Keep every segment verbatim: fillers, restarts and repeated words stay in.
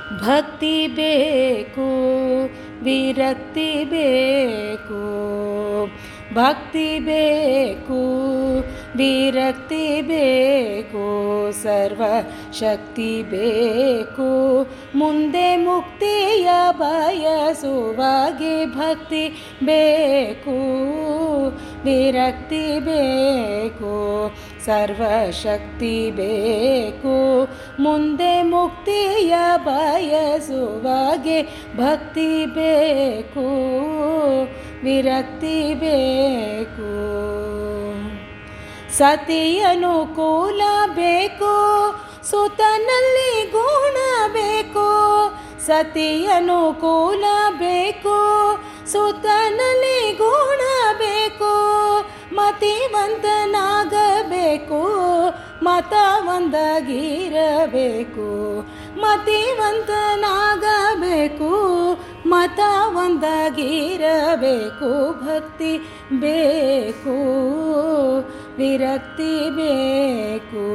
ಭಕ್ತಿ ಬೇಕು, ವಿರಕ್ತಿ ಬೇಕು. ಭಕ್ತಿ ಬೇಕು, ವಿರಕ್ತಿ ಬೇಕು, ಸರ್ವ ಶಕ್ತಿ ಬೇಕು. ಮುಂದೆ ಮುಕ್ತಿಯ ಬಯಸುವಾಗೆ ಭಕ್ತಿ ಬೇಕು, ವಿರಕ್ತಿ ಬೇಕು, ಸರ್ವಶಕ್ತಿ ಬೇಕು. ಮುಂದೆ ಮುಕ್ತಿಯ ಬಯಸುವಾಗೆ ಭಕ್ತಿ ಬೇಕು, ವಿರಕ್ತಿ ಬೇಕು. ಸತಿಯನುಕೂಲ ಬೇಕು, ಸುತನಲ್ಲಿ ಗುಣ ಬೇಕು. ಸತಿಯನುಕೂಲ ಬೇಕು, ಸುತನಲ್ಲಿ ಗುಣ ಬೇಕು. ಮತಿವಂತನಾಗಬೇಕು, ಮತ ಒಂದಾಗಿರಬೇಕು. ಮತಿವಂತನಾಗಬೇಕು, ಮತ ಒಂದಾಗಿರಬೇಕು. ಭಕ್ತಿ ಬೇಕು, ವಿರಕ್ತಿ ಬೇಕು.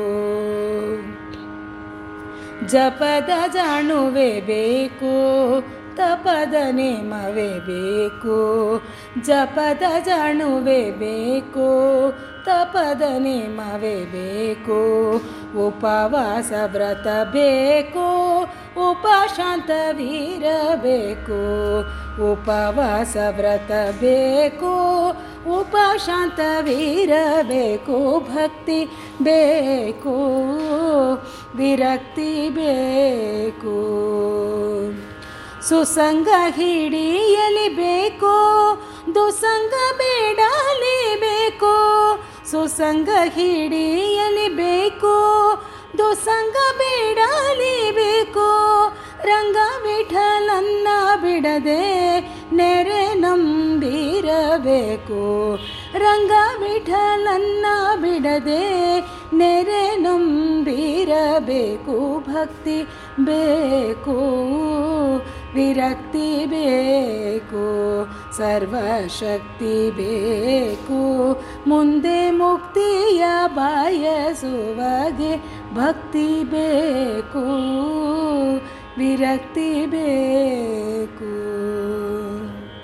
ಜಪದ ಜಾಣುವೆ ಬೇಕು, ತಪದ ನೇಮವೇ ಬೇಕು. ಜಪದ ಜಾಣುವೆ ಬೇಕು, ತಪದ ನೇಮವೇ ಬೇಕು. ಉಪವಾಸ ವ್ರತ ಬೇಕು, ಉಪಶಾಂತವಿರಬೇಕು. ಉಪವಾಸ ವ್ರತ ಬೇಕು, ಉಪಶಾಂತವಿರಬೇಕು. ಭಕ್ತಿ ಬೇಕು, ವಿರಕ್ತಿ ಬೇಕು. ಸುಸಂಗ ಹಿಡಿಯಲಿಬೇಕು, ದುಸಂಗ ಬೇಡಲೇಬೇಕು. ಸುಸಂಗ ಹಿಡಿಯಲಿಬೇಕು, ದುಸಂಗ ಬೇಡಲೇಬೇಕು. ರಂಗ ವಿಠಲನ್ನ ಬಿಡದೆ ನೆರೆ ನಂಬಿರಬೇಕು. ರಂಗ ವಿಠಲನ್ನ ಬಿಡದೆ ನೆರೆ ನಂಬಿರಬೇಕು. ಭಕ್ತಿ ಬೇಕು, ವಿರಕ್ತಿ ಬೇಕು, ಸರ್ವಶಕ್ತಿ ಬೇಕು. ಮುಂದೆ ಮುಕ್ತಿಯ ಬಯಸುವಾಗೆ ಭಕ್ತಿ ಬೇಕು, ವಿರಕ್ತಿ ಬೇಕು.